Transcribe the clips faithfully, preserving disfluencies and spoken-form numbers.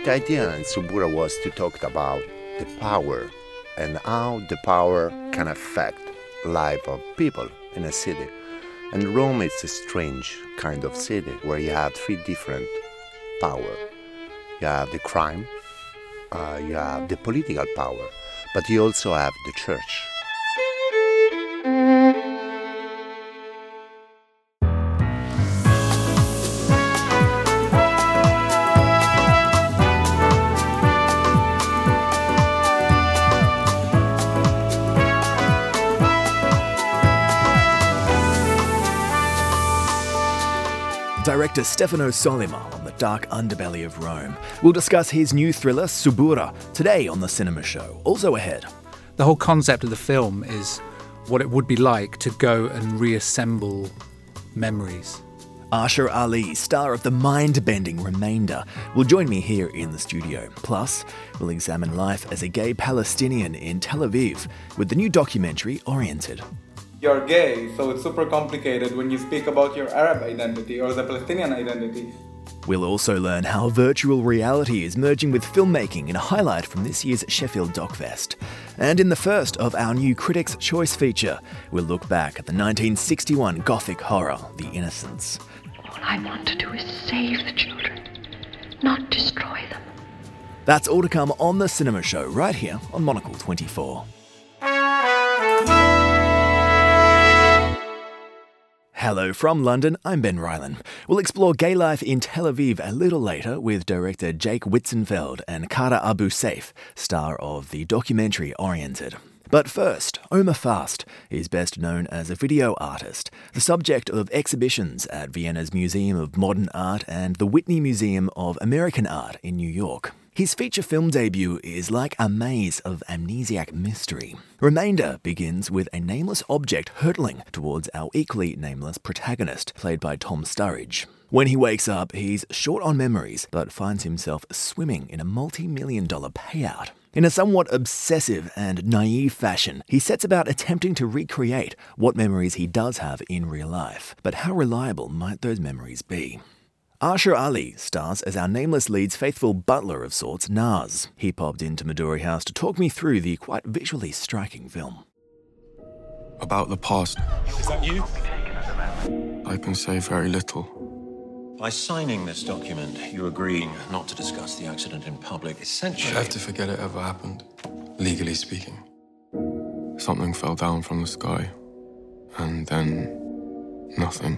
The idea in Suburra was to talk about the power and how the power can affect life of people in a city. And Rome is a strange kind of city where you have three different power. You have the crime, uh, you have the political power, but you also have the church. Director Stefano Sollima on the dark underbelly of Rome. We'll discuss his new thriller, Suburra, today on The Cinema Show. Also ahead. The whole concept of the film is what it would be like to go and reassemble memories. Asher Ali, star of the mind-bending Remainder, will join me here in the studio. Plus, we'll examine life as a gay Palestinian in Tel Aviv with the new documentary, Oriented. You're gay, so it's super complicated when you speak about your Arab identity or the Palestinian identity. We'll also learn how virtual reality is merging with filmmaking in a highlight from this year's Sheffield DocFest. And in the first of our new Critics' Choice feature, we'll look back at the nineteen sixty-one Gothic horror, The Innocents. All I want to do is save the children, not destroy them. That's all to come on The Cinema Show right here on Monocle twenty-four. Hello from London, I'm Ben Rylan. We'll explore gay life in Tel Aviv a little later with director Jake Witzenfeld and Kara Abu Saif, star of the documentary Oriented. But first, Omer Fast is best known as a video artist, the subject of exhibitions at Vienna's Museum of Modern Art and the Whitney Museum of American Art in New York. His feature film debut is like a maze of amnesiac mystery. Remainder begins with a nameless object hurtling towards our equally nameless protagonist, played by Tom Sturridge. When he wakes up, he's short on memories, but finds himself swimming in a multi-million dollar payout. In a somewhat obsessive and naive fashion, he sets about attempting to recreate what memories he does have in real life. But how reliable might those memories be? Asher Ali stars as our nameless lead's faithful butler of sorts, Naz. He popped into Midori House to talk me through the quite visually striking film. About the past. Is that you? I can say very little. By signing this document, you agreeing not to discuss the accident in public, essentially... I have to forget it ever happened, legally speaking. Something fell down from the sky, and then nothing.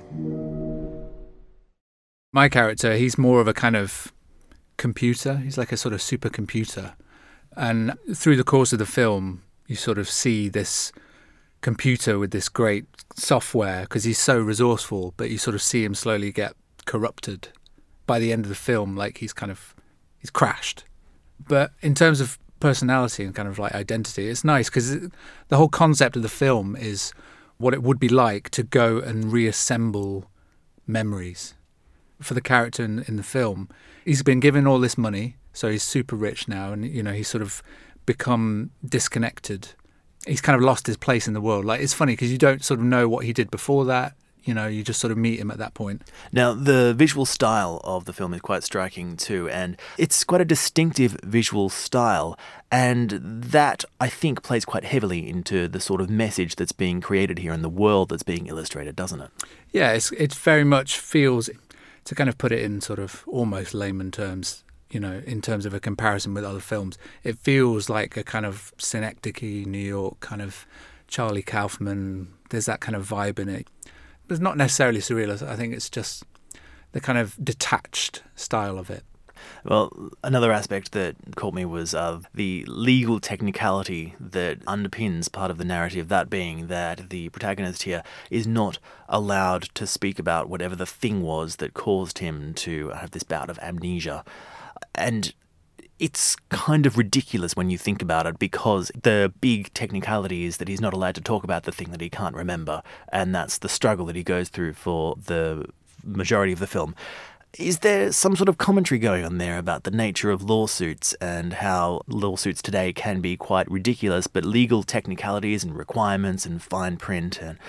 My character, he's more of a kind of computer. He's like a sort of supercomputer. And through the course of the film, you sort of see this computer with this great software because he's so resourceful, but you sort of see him slowly get corrupted. By the end of the film, like he's kind of, he's crashed. But in terms of personality and kind of like identity, it's nice because the whole concept of the film is what it would be like to go and reassemble memories. For the character in, in the film, he's been given all this money, so he's super rich now, and you know he's sort of become disconnected. He's kind of lost his place in the world. Like it's funny because you don't sort of know what he did before that. You know, you just sort of meet him at that point. Now, the visual style of the film is quite striking too, and it's quite a distinctive visual style, and that, I think, plays quite heavily into the sort of message that's being created here and the world that's being illustrated, doesn't it? Yeah, it's, it very much feels, to kind of put it in sort of almost layman terms, you know, in terms of a comparison with other films, it feels like a kind of Synecdoche, New York, kind of Charlie Kaufman. There's that kind of vibe in it. It's not necessarily surrealist. I think it's just the kind of detached style of it. Well, another aspect that caught me was uh, the legal technicality that underpins part of the narrative, that being that the protagonist here is not allowed to speak about whatever the thing was that caused him to have this bout of amnesia. And it's kind of ridiculous when you think about it, because the big technicality is that he's not allowed to talk about the thing that he can't remember, and that's the struggle that he goes through for the majority of the film. Is there some sort of commentary going on there about the nature of lawsuits and how lawsuits today can be quite ridiculous, but legal technicalities and requirements and fine print and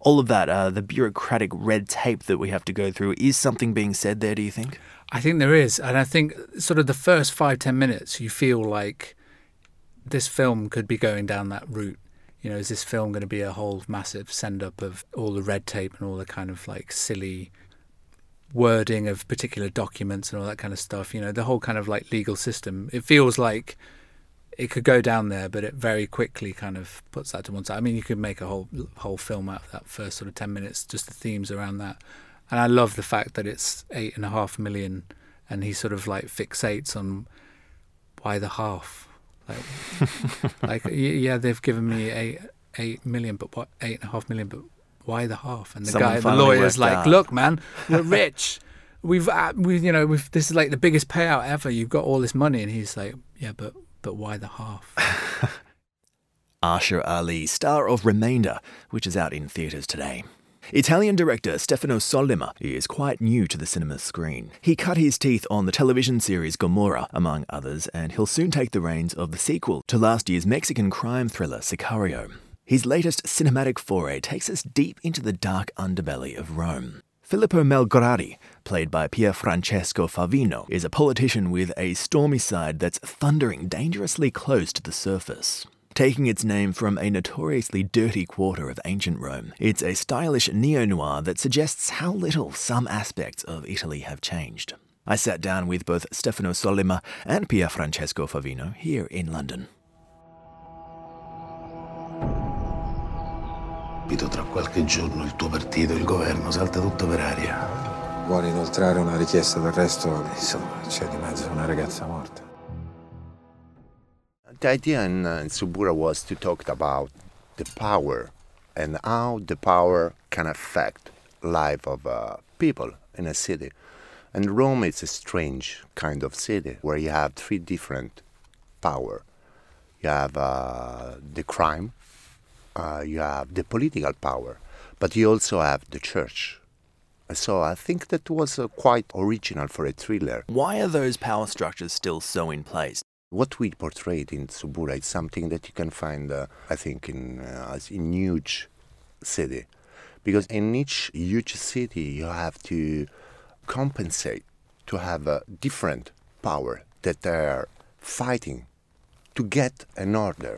all of that, uh, the bureaucratic red tape that we have to go through, is something being said there, do you think? I think there is. And I think sort of the first five, ten minutes, you feel like this film could be going down that route. You know, is this film going to be a whole massive send-up of all the red tape and all the kind of like silly wording of particular documents and all that kind of stuff? You know, the whole kind of like legal system. It feels like it could go down there, but it very quickly kind of puts that to one side. I mean, you could make a whole whole film out of that first sort of ten minutes, just the themes around that. And I love the fact that it's eight and a half million, and he sort of like fixates on why the half. Like, like yeah, they've given me eight eight million, but what eight and a half million? But why the half? And the Someone guy, the finally lawyer's worked like, out. look, man, we're rich. We've, uh, we, you know, we've. This is like the biggest payout ever. You've got all this money, and he's like, yeah, but. But why the half? Asher Ali, star of Remainder, which is out in theatres today. Italian director Stefano Sollima is quite new to the cinema screen. He cut his teeth on the television series Gomorrah, among others, and he'll soon take the reins of the sequel to last year's Mexican crime thriller Sicario. His latest cinematic foray takes us deep into the dark underbelly of Rome. Filippo Melgrari, played by Pierfrancesco Favino, is a politician with a stormy side that's thundering dangerously close to the surface. Taking its name from a notoriously dirty quarter of ancient Rome, it's a stylish neo-noir that suggests how little some aspects of Italy have changed. I sat down with both Stefano Sollima and Pierfrancesco Favino here in London. Tra qualche giorno il tuo partito, il governo, salta tutto per aria. Vuole inoltrare una richiesta d'arresto, insomma, c'è di mezzo una ragazza morta. The idea in, uh, in Suburra was to talk about the power and how the power can affect life of uh, people in a city. And Rome is a strange kind of city where you have three different power. You have uh, the crime. Uh, you have the political power, but you also have the church. So I think that was uh, quite original for a thriller. Why are those power structures still so in place? What we portrayed in Suburra is something that you can find, uh, I think, in uh, in huge city, because in each huge city you have to compensate to have a different power that are fighting to get an order.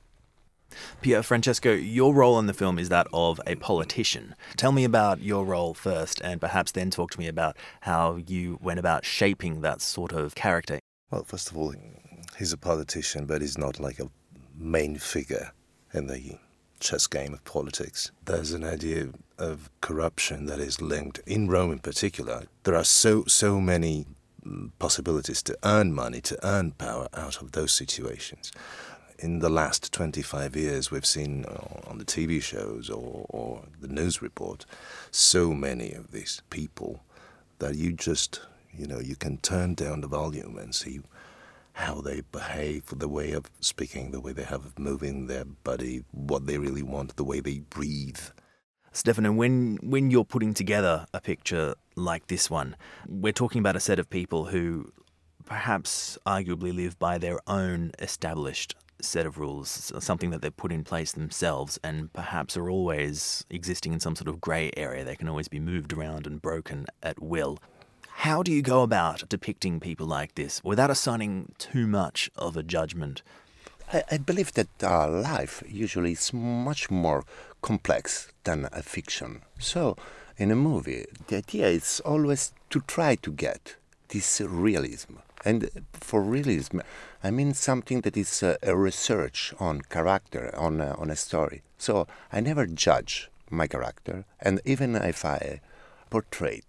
Pierfrancesco, your role in the film is that of a politician. Tell me about your role first, and perhaps then talk to me about how you went about shaping that sort of character. Well, first of all, he's a politician, but he's not like a main figure in the chess game of politics. There's an idea of corruption that is linked, in Rome in particular. There are so, so many possibilities to earn money, to earn power out of those situations. In the last twenty-five years, we've seen uh, on the T V shows or, or the news report, so many of these people that you just, you know, you can turn down the volume and see how they behave, the way of speaking, the way they have of moving their body, what they really want, the way they breathe. Stefano, when, when you're putting together a picture like this one, we're talking about a set of people who perhaps arguably live by their own established set of rules, something that they've put in place themselves, and perhaps are always existing in some sort of grey area. They can always be moved around and broken at will. How do you go about depicting people like this without assigning too much of a judgment? I, I believe that uh, life usually is much more complex than a fiction. So, in a movie, the idea is always to try to get this realism. And for realism, I mean something that is uh, a research on character, on uh, on a story. So I never judge my character, and even if I portray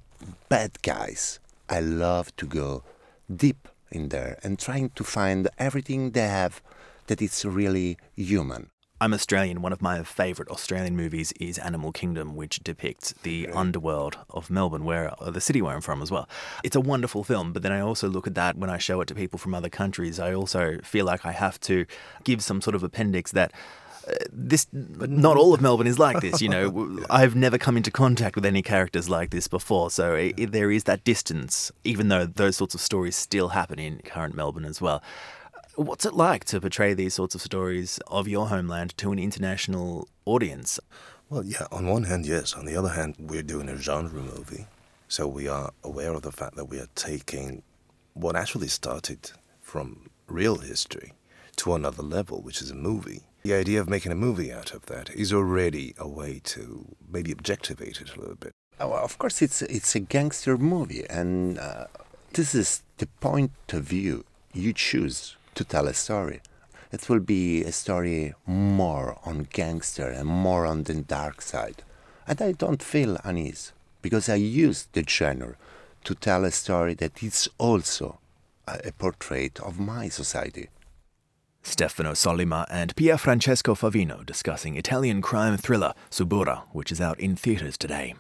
bad guys, I love to go deep in there and trying to find everything they have that is really human. I'm Australian. One of my favourite Australian movies is Animal Kingdom, which depicts the right. underworld of Melbourne, where uh, the city where I'm from as well. It's a wonderful film, but then I also look at that when I show it to people from other countries. I also feel like I have to give some sort of appendix that uh, this, not all of Melbourne is like this. You know, yeah. I've never come into contact with any characters like this before, so it, it, there is that distance, even though those sorts of stories still happen in current Melbourne as well. What's it like to portray these sorts of stories of your homeland to an international audience? Well, yeah, on one hand, yes. On the other hand, we're doing a genre movie. So we are aware of the fact that we are taking what actually started from real history to another level, which is a movie. The idea of making a movie out of that is already a way to maybe objectivate it a little bit. Oh, of course, it's it's a gangster movie, and uh, this is the point of view you choose to tell a story. It will be a story more on gangster and more on the dark side. And I don't feel uneasy, because I use the genre to tell a story that is also a, a portrait of my society. Stefano Sollima and Pier Francesco Favino discussing Italian crime thriller Suburra, which is out in theatres today.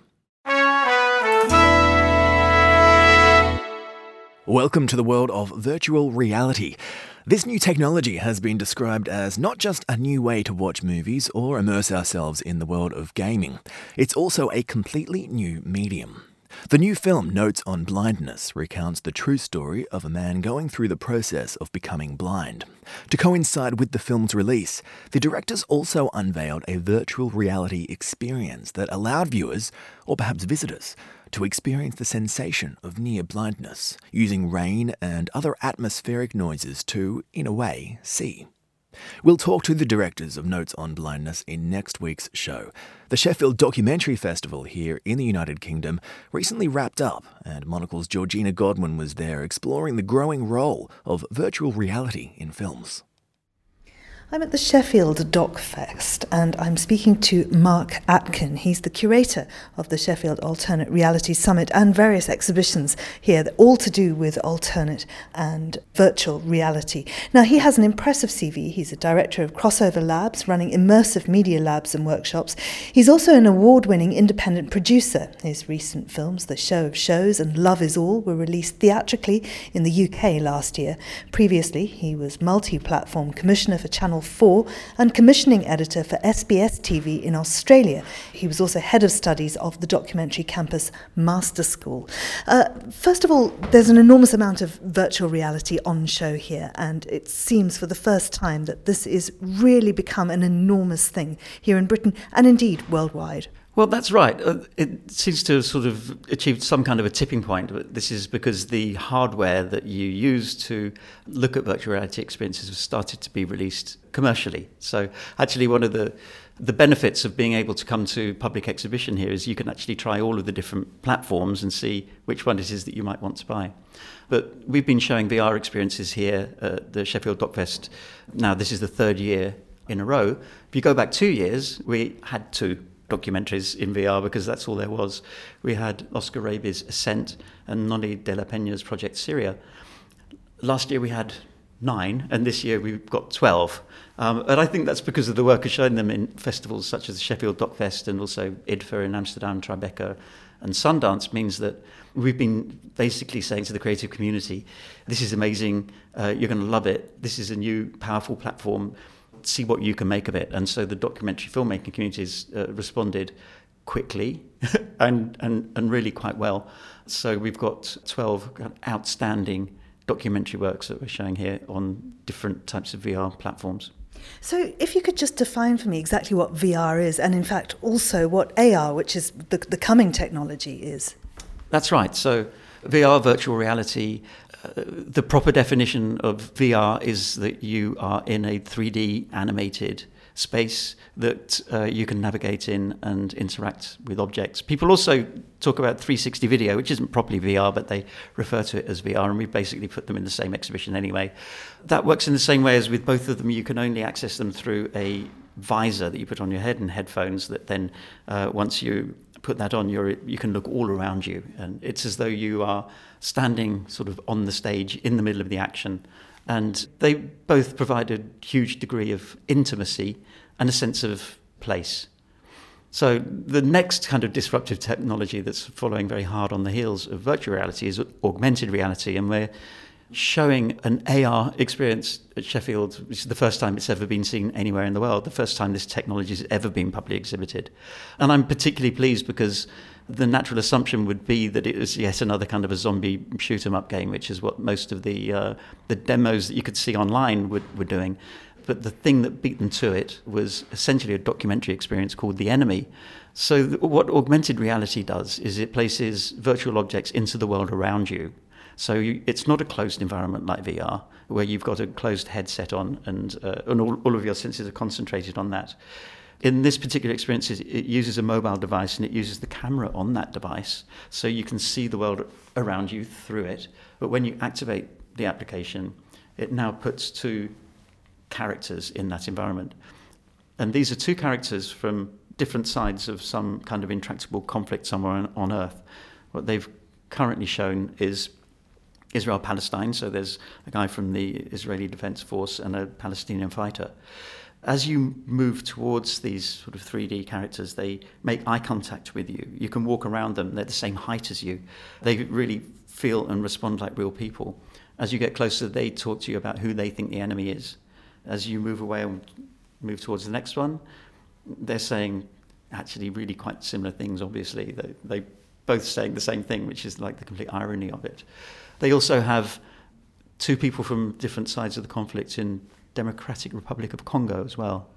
Welcome to the world of virtual reality. This new technology has been described as not just a new way to watch movies or immerse ourselves in the world of gaming, it's also a completely new medium. The new film Notes on Blindness recounts the true story of a man going through the process of becoming blind. To coincide with the film's release, the directors also unveiled a virtual reality experience that allowed viewers, or perhaps visitors, to experience the sensation of near blindness, using rain and other atmospheric noises to, in a way, see. We'll talk to the directors of Notes on Blindness in next week's show. The Sheffield Documentary Festival here in the United Kingdom recently wrapped up, and Monocle's Georgina Godwin was there exploring the growing role of virtual reality in films. I'm at the Sheffield Doc Fest and I'm speaking to Mark Atkin. He's the curator of the Sheffield Alternate Reality Summit and various exhibitions here, all to do with alternate and virtual reality. Now, he has an impressive C V. He's a director of Crossover Labs, running immersive media labs and workshops. He's also an award-winning independent producer. His recent films, The Show of Shows and Love Is All, were released theatrically in the U K last year. Previously, he was multi-platform commissioner for Channel four and commissioning editor for S B S T V in Australia. He was also head of studies of the Documentary Campus Master School. Uh, first of all, there's an enormous amount of virtual reality on show here, and it seems for the first time that this is really become an enormous thing here in Britain and indeed worldwide. Well, that's right. It seems to have sort of achieved some kind of a tipping point. This is because the hardware that you use to look at virtual reality experiences has started to be released commercially. So actually one of the the benefits of being able to come to public exhibition here is you can actually try all of the different platforms and see which one it is that you might want to buy. But we've been showing V R experiences here at the Sheffield Doc Fest. Now, this is the third year in a row. If you go back two years, we had two documentaries in V R because that's all there was. We had Oscar Raby's Ascent and Noni de la Peña's Project Syria. Last year we had nine, and this year we've got twelve. Um, and I think that's because of the work of showing them in festivals such as the Sheffield Doc Fest and also I D F A in Amsterdam, Tribeca and Sundance means that we've been basically saying to the creative community, this is amazing, uh, you're going to love it, this is a new powerful platform, see what you can make of it. And so the documentary filmmaking community has uh, responded quickly and, and, and really quite well. So we've got twelve outstanding documentary works that we're showing here on different types of V R platforms. So if you could just define for me exactly what V R is, and in fact also what A R, which is the, the coming technology, is. That's right. So V R, virtual reality, uh, the proper definition of V R is that you are in a three D animated space that uh, you can navigate in and interact with objects. People also talk about three sixty video, which isn't properly V R, but they refer to it as V R, and we basically put them in the same exhibition anyway. That works in the same way as with both of them. You can only access them through a visor that you put on your head and headphones that then, uh, once you put that on, you're, you can look all around you. And it's as though you are standing sort of on the stage in the middle of the action. And they both provide a huge degree of intimacy and a sense of place. So the next kind of disruptive technology that's following very hard on the heels of virtual reality is augmented reality. And we're showing an A R experience at Sheffield, which is the first time it's ever been seen anywhere in the world, the first time this technology has ever been publicly exhibited. And I'm particularly pleased because the natural assumption would be that it was yet another kind of a zombie shoot 'em up game, which is what most of the uh, the demos that you could see online were, were doing. But the thing that beat them to it was essentially a documentary experience called The Enemy. So th- what augmented reality does is it places virtual objects into the world around you. So you, it's not a closed environment like V R, where you've got a closed headset on and, uh, and all, all of your senses are concentrated on that. In this particular experience, it uses a mobile device and it uses the camera on that device, so you can see the world around you through it. But when you activate the application, it now puts two characters in that environment. And these are two characters from different sides of some kind of intractable conflict somewhere on, on Earth. What they've currently shown is Israel-Palestine, so there's a guy from the Israeli Defense Force and a Palestinian fighter. As you move towards these sort of three D characters, they make eye contact with you. You can walk around them, they're the same height as you. They really feel and respond like real people. As you get closer, they talk to you about who they think the enemy is. As you move away and move towards the next one, they're saying actually really quite similar things, obviously. They, they both saying the same thing, which is like the complete irony of it. They also have two people from different sides of the conflict in Democratic Republic of Congo as well.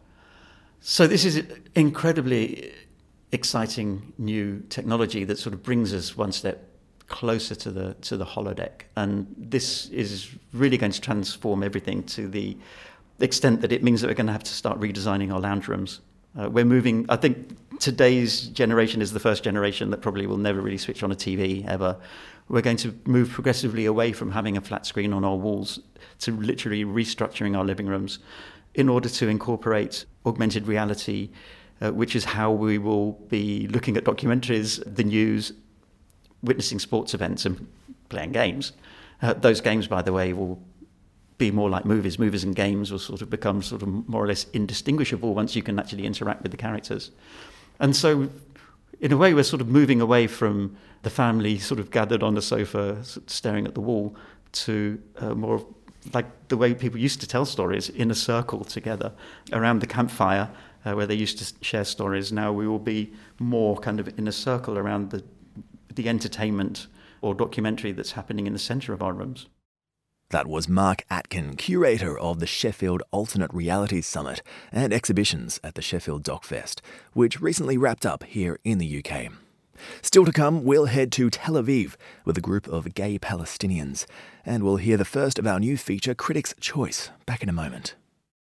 So this is incredibly exciting new technology that sort of brings us one step closer to the to the holodeck. And this is really going to transform everything to the extent that it means that we're going to have to start redesigning our lounge rooms. Uh, we're moving, I think today's generation is the first generation that probably will never really switch on a T V ever. We're going to move progressively away from having a flat screen on our walls to literally restructuring our living rooms in order to incorporate augmented reality, uh, which is how we will be looking at documentaries, the news, witnessing sports events and playing games. Uh, those games, by the way, will be more like movies. Movies and games will sort of become sort of more or less indistinguishable once you can actually interact with the characters. And so, in a way, we're sort of moving away from the family sort of gathered on the sofa, staring at the wall, to uh, more like the way people used to tell stories, in a circle together around the campfire, uh, where they used to share stories. Now we will be more kind of in a circle around the the entertainment or documentary that's happening in the centre of our rooms. That was Mark Atkin, curator of the Sheffield Alternate Realities Summit and exhibitions at the Sheffield DocFest, which recently wrapped up here in the U K. Still to come, we'll head to Tel Aviv with a group of gay Palestinians, and we'll hear the first of our new feature, Critics' Choice. Back in a moment.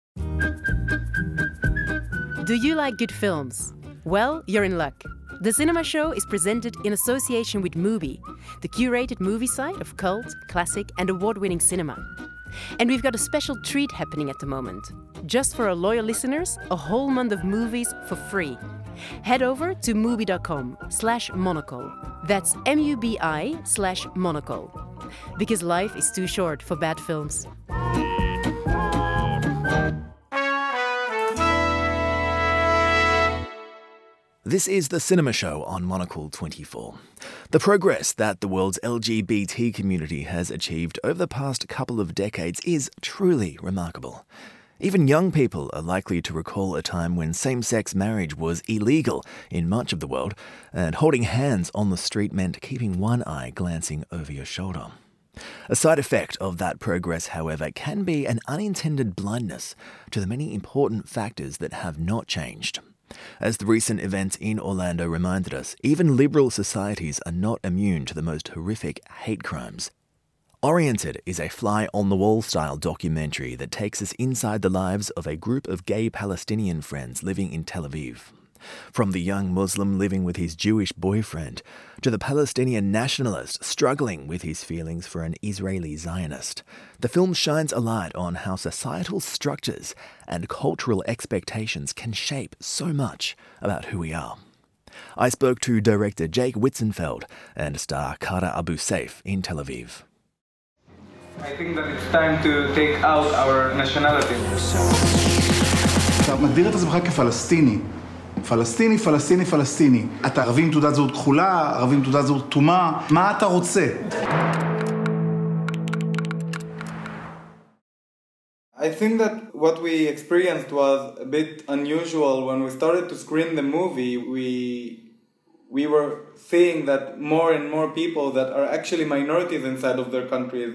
Do you like good films? Well, you're in luck. The Cinema Show is presented in association with Mubi, the curated movie site of cult, classic and award-winning cinema. And we've got a special treat happening at the moment. Just for our loyal listeners, a whole month of movies for free. Head over to mubi.com slash monocle. That's M-U-B-I slash monocle. Because life is too short for bad films. This is the Cinema Show on Monocle twenty-four. The progress that the world's L G B T community has achieved over the past couple of decades is truly remarkable. Even young people are likely to recall a time when same-sex marriage was illegal in much of the world, and holding hands on the street meant keeping one eye glancing over your shoulder. A side effect of that progress, however, can be an unintended blindness to the many important factors that have not changed. As the recent events in Orlando reminded us, even liberal societies are not immune to the most horrific hate crimes. Oriented is a fly-on-the-wall style documentary that takes us inside the lives of a group of gay Palestinian friends living in Tel Aviv. From the young Muslim living with his Jewish boyfriend, to the Palestinian nationalist struggling with his feelings for an Israeli Zionist, the film shines a light on how societal structures and cultural expectations can shape so much about who we are. I spoke to director Jake Witzenfeld and star Kara Abu Saif in Tel Aviv. I think that it's time to take out our nationality. אתה מגדיר את עצמך כפלסטיני. פלסטיני, פלסטיני, פלסטיני. אתה ערבי עם תעודת זהות כחולה, ערבי עם תעודת זהות כתומה. מה אתה רוצה? I think that what we experienced was a bit unusual. When we started to screen the movie, we we were seeing that more and more people that are actually minorities inside of their countries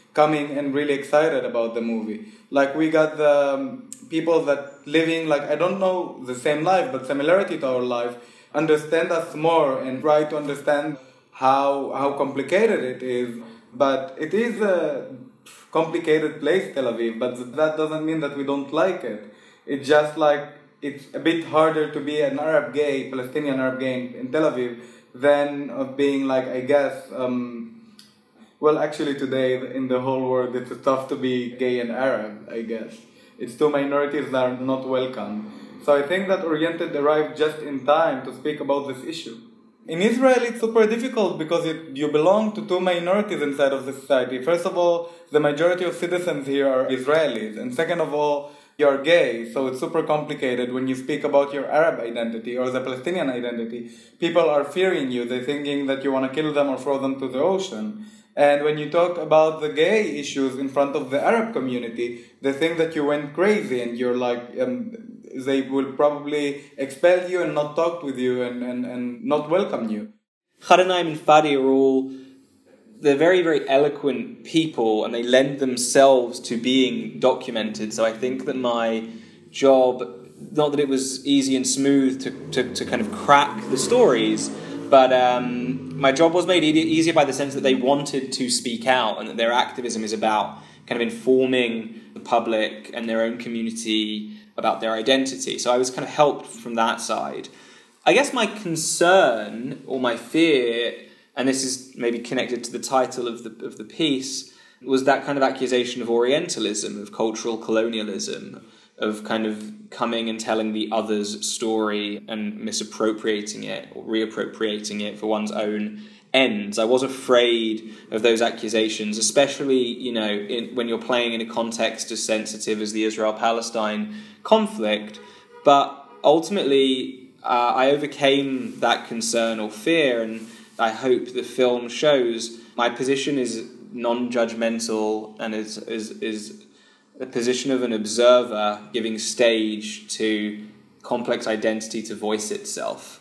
coming and really excited about the movie. Like we got the um, people that living, like, I don't know the same life, but similarity to our life, understand us more and try to understand how how complicated it is. But it is a complicated place, Tel Aviv, but that doesn't mean that we don't like it. It's just like, it's a bit harder to be an Arab gay, Palestinian Arab gay in, in Tel Aviv than of being like, I guess, um, well, actually today in the whole world it's tough to be gay and Arab, I guess. It's two minorities that are not welcome. So I think that Oriented arrived just in time to speak about this issue. In Israel, it's super difficult because it, you belong to two minorities inside of the society. First of all, the majority of citizens here are Israelis. And second of all, you're gay. So it's super complicated when you speak about your Arab identity or the Palestinian identity. People are fearing you. They're thinking that you want to kill them or throw them to the ocean. And when you talk about the gay issues in front of the Arab community, they think that you went crazy and you're like... Um, they will probably expel you and not talk with you and, and, and not welcome you. Chadanaim and Fadi are all, they're very, very eloquent people and they lend themselves to being documented. So I think that my job, not that it was easy and smooth to, to, to kind of crack the stories, but um, my job was made e- easier by the sense that they wanted to speak out and that their activism is about kind of informing the public and their own community about their identity. So I was kind of helped from that side. I guess my concern or my fear, and this is maybe connected to the title of the of the piece, was that kind of accusation of Orientalism, of cultural colonialism, of kind of coming and telling the other's story and misappropriating it or reappropriating it for one's own ends. I was afraid of those accusations, especially, you know, in, when you're playing in a context as sensitive as the Israel-Palestine conflict. But ultimately, uh, I overcame that concern or fear, and I hope the film shows my position is non-judgmental and is is is a position of an observer giving stage to complex identity to voice itself.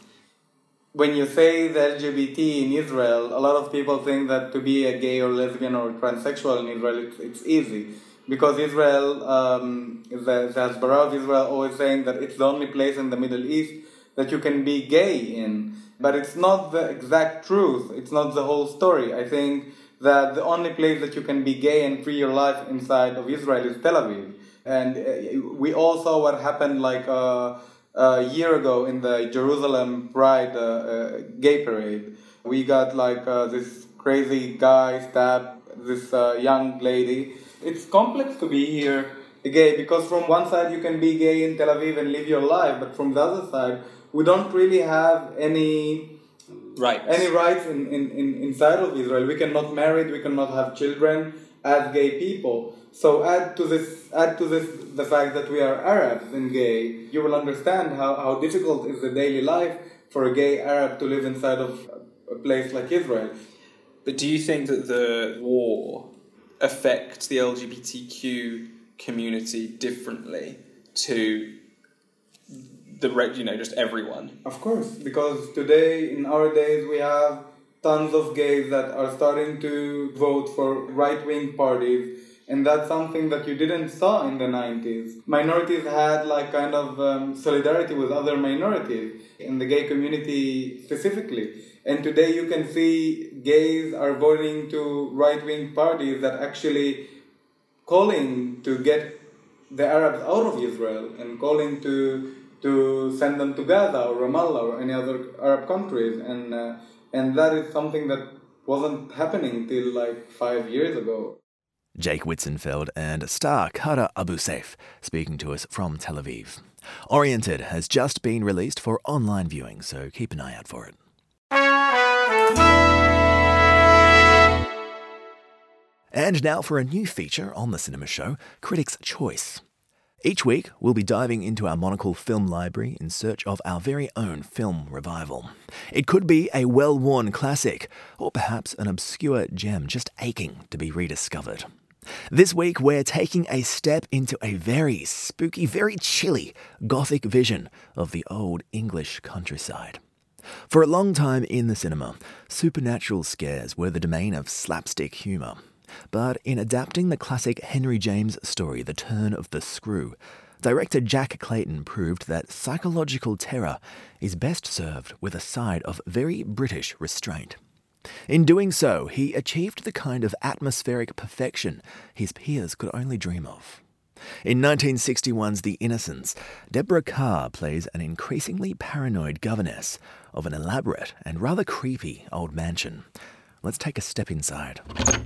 When you say the L G B T in Israel, a lot of people think that to be a gay or lesbian or transsexual in Israel, it's, it's easy. Because Israel, um, the, the Hasbara of Israel always saying that it's the only place in the Middle East that you can be gay in. But it's not the exact truth. It's not the whole story. I think that the only place that you can be gay and free your life inside of Israel is Tel Aviv. And uh, we all saw what happened like... Uh, a year ago in the Jerusalem Pride uh, uh, gay parade. We got like uh, this crazy guy stabbed this uh, young lady. It's complex to be here gay because from one side you can be gay in Tel Aviv and live your life, but from the other side we don't really have any rights, any rights in, in, in inside of Israel. We cannot marry, we cannot have children as gay people. So add to this, add to this the fact that we are Arabs and gay, you will understand how, how difficult is the daily life for a gay Arab to live inside of a place like Israel. But do you think that the war affects the L G B T Q community differently to the, you know, just everyone? Of course, because today, in our days, we have tons of gays that are starting to vote for right-wing parties. And that's something that you didn't saw in the nineties. Minorities had like kind of um, solidarity with other minorities, in the gay community specifically. And today you can see gays are voting to right-wing parties that actually calling to get the Arabs out of Israel and calling to to send them to Gaza or Ramallah or any other Arab countries. And, uh, and that is something that wasn't happening till like five years ago. Jake Witzenfeld and star Kara Abu Saif speaking to us from Tel Aviv. Oriented has just been released for online viewing, so keep an eye out for it. And now for a new feature on the cinema show, Critics' Choice. Each week, we'll be diving into our Monocle film library in search of our very own film revival. It could be a well-worn classic, or perhaps an obscure gem just aching to be rediscovered. This week, we're taking a step into a very spooky, very chilly Gothic vision of the old English countryside. For a long time in the cinema, supernatural scares were the domain of slapstick humour. But in adapting the classic Henry James story The Turn of the Screw, director Jack Clayton proved that psychological terror is best served with a side of very British restraint. In doing so, he achieved the kind of atmospheric perfection his peers could only dream of. In nineteen sixty-one's The Innocents, Deborah Kerr plays an increasingly paranoid governess of an elaborate and rather creepy old mansion. Let's take a step inside.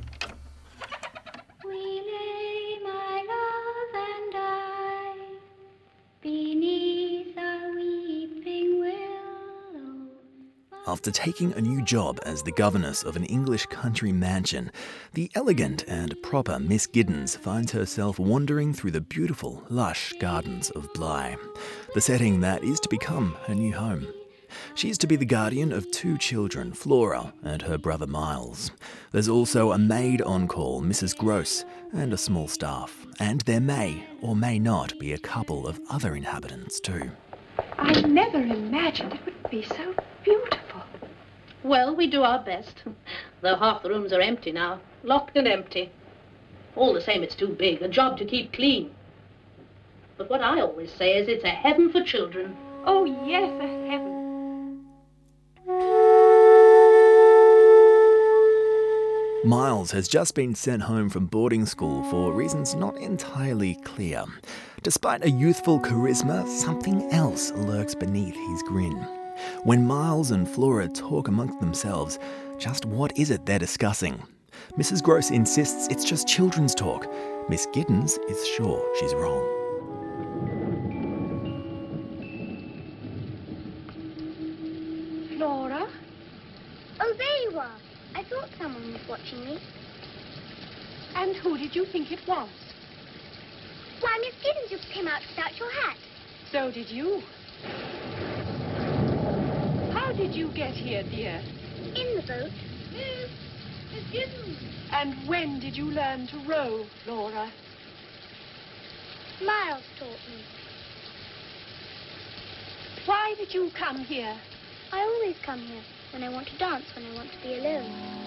We lay, my love and I, beneath a weeping willow. After taking a new job as the governess of an English country mansion, the elegant and proper Miss Giddens finds herself wandering through the beautiful, lush gardens of Bly, the setting that is to become her new home. She is to be the guardian of two children, Flora and her brother Miles. There's also a maid on call, Missus Gross, and a small staff. And there may or may not be a couple of other inhabitants too. I never imagined it would be so beautiful. Well, we do our best. Though half the rooms are empty now. Locked and empty. All the same, it's too big. A job to keep clean. But what I always say is it's a heaven for children. Oh, yes, a heaven. Miles has just been sent home from boarding school for reasons not entirely clear. Despite a youthful charisma, something else lurks beneath his grin. When Miles and Flora talk amongst themselves, just what is it they're discussing? Missus Gross insists it's just children's talk. Miss Giddens is sure she's wrong. Flora? Oh, there you are. I thought someone was watching me. And who did you think it was? Why, Miss Giddens just came out without your hat. So did you. How did you get here, dear? In the boat. Miss, Miss Giddens. And when did you learn to row, Flora? Miles taught me. Why did you come here? I always come here. When I want to dance, when I want to be alone.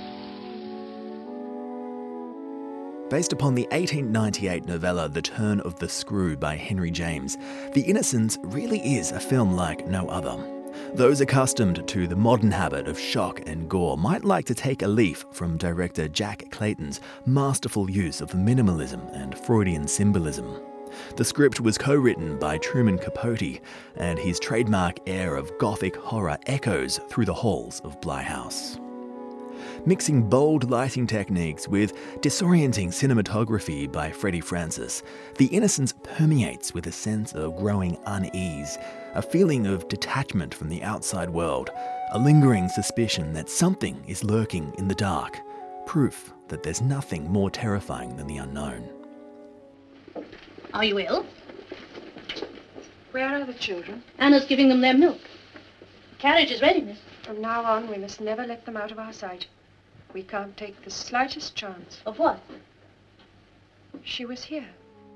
Based upon the eighteen ninety-eight novella The Turn of the Screw by Henry James, The Innocents really is a film like no other. Those accustomed to the modern habit of shock and gore might like to take a leaf from director Jack Clayton's masterful use of minimalism and Freudian symbolism. The script was co-written by Truman Capote, and his trademark air of gothic horror echoes through the halls of Bly House. Mixing bold lighting techniques with disorienting cinematography by Freddie Francis, The Innocents permeates with a sense of growing unease, a feeling of detachment from the outside world, a lingering suspicion that something is lurking in the dark, proof that there's nothing more terrifying than the unknown. Are you ill? Where are the children? Anna's giving them their milk. The carriage is ready, miss. From now on, we must never let them out of our sight. We can't take the slightest chance. Of what? She was here.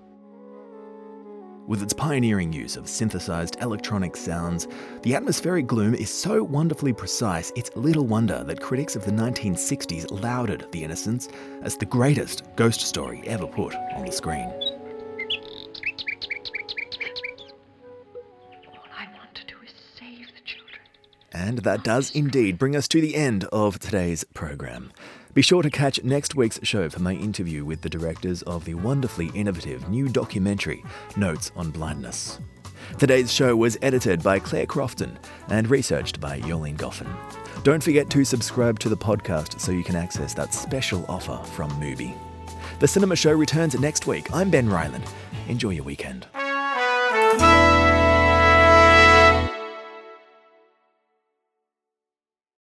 With its pioneering use of synthesized electronic sounds, the atmospheric gloom is so wonderfully precise, it's little wonder that critics of the nineteen sixties lauded The Innocents as the greatest ghost story ever put on the screen. And that does indeed bring us to the end of today's program. Be sure to catch next week's show for my interview with the directors of the wonderfully innovative new documentary, Notes on Blindness. Today's show was edited by Claire Crofton and researched by Yolene Goffin. Don't forget to subscribe to the podcast so you can access that special offer from Mubi. The Cinema Show returns next week. I'm Ben Ryland. Enjoy your weekend.